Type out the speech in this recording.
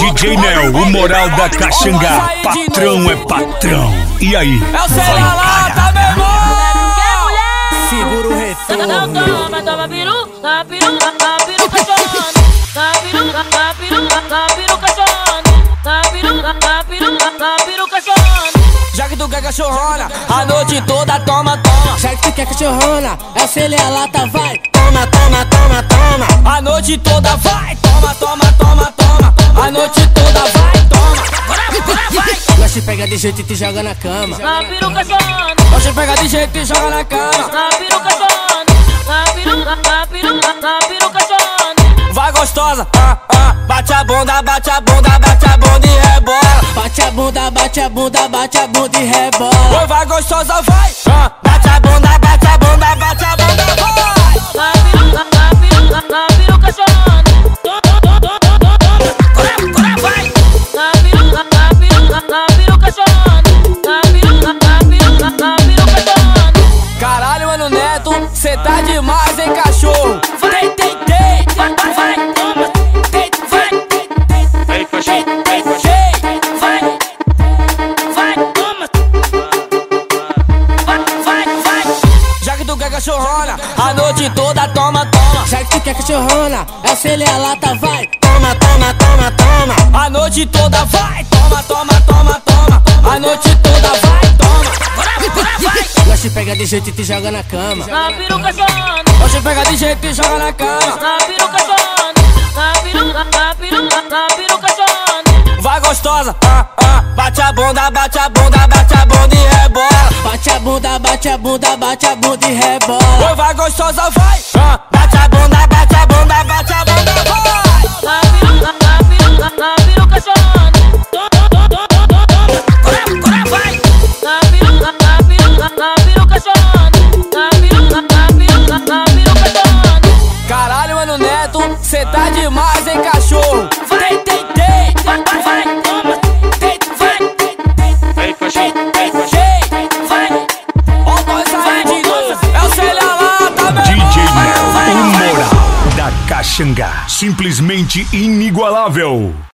DJ Nel, o moral da Caxangá. Patrão é patrão. E aí? É o Celalata, meu irmão! Segura o retorno. Toma peru, toma peru, toma peru cachorro. Toma peru, toma peru, toma peru cachorro. Toma peru, toma peru, toma peru cachorro. Já que tu quer cachorrona, a noite toda toma, toma. Já que tu quer cachorrona, é o Celalata, vai. Toma, toma, toma, toma. A noite toda vai, toma, toma, toma, toma. A noite toda vai, toma. Agora vai. Nós te pega de jeito e te joga na cama. Toma peru cachorro. Nós te pega de jeito e joga na cama. Toma peru cachorro. Toma peru, toma peru, toma peru cachorro. Vai gostosa, bate a bunda, bate a bunda, bate a bunda e rebola. Bate a bunda, bate a bunda, bate a bunda e rebola. Oi, vai gostosa, vai. Bate a bunda, bate a bunda, bate a bunda, vai. Toma peru, toma peru, toma peru cachorro. Agora vai. Toma peru, toma peru, toma peru cachorro. Toma peru, toma peru, toma peru cachorro. Caralho, mano, Neto, cê tá demais, hein, cachorro. Tem, tem, tem. Vai, toma. Tem, vai. Vai, toma. Vai. Já que tu quer cachorrona, a noite toda toma, toma. Já que tu quer cachorrona, é o Celalata, vai. Toma, toma, toma, toma. A noite toda vai, toma, toma, toma, toma. A noite toda vai, toma. Agora vai. Nós te pega de jeito e te joga na cama. Toma peru cachorro. Nós te pega de jeito e joga na cama. Toma peru cachorro. Toma peru, toma peru, toma peru cachorro. Vai gostosa, bate a bunda, bate a bunda, bate a bunda e rebola. Bate a bunda, bate a bunda, bate a bunda e rebola. Oi, vai gostosa, vai. Bate a bunda, bate a bunda, bate a bunda, vai. Toma peru, toma peru, toma peru cachorro. Agora vai. Toma peru, toma peru, toma peru cachorro. Toma peru, toma peru, toma peru cachorro. Caralho, mano, Neto, cê tá demais, hein, cachorro. Tem, tem, tem. Vai, toma. Tem, vai. Vai. Ó, nós aí de novo. É o Celalata, meu irmão. DJ Nel, o moral da Caxangá. Simplesmente inigualável.